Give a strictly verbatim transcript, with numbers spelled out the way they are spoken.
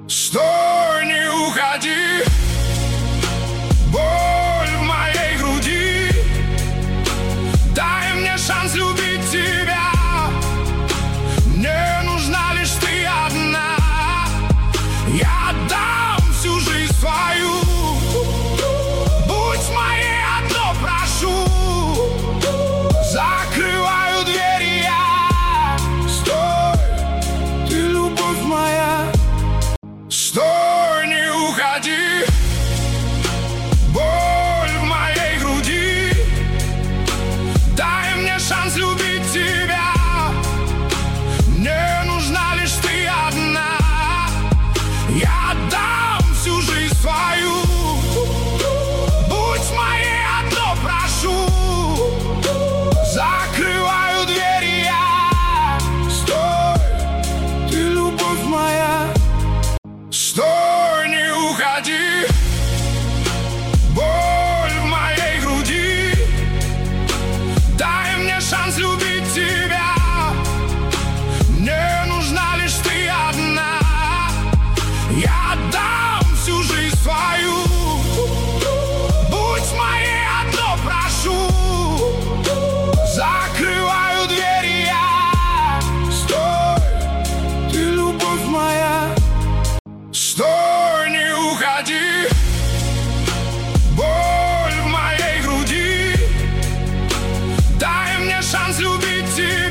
Стой, не уходи, боль в моей груди. Дай мне шанс любить тебя. Мне нужна лишь ты одна. Я отдам всю жизнь свою. Будь моей, одно прошу. Закрываю двери я. Стой, ты любовь моя. Стой, не уходи, боль в моей груди. Дай мне шанс любить тебя. Мне нужна лишь ты одна. Я отдам всю жизнь свою. Будь моей, одно прошу. Закрываю двери я. Стой, ты любовь моя. Стой, не уходи, боль в моей груди. Дай мне шанс любить тебя. Мне нужна лишь ты одна. Я отдам всю жизнь свою. Будь моей, одно прошу. Закрываю двери я. Стой, ты любовь моя. Стой, не уходи.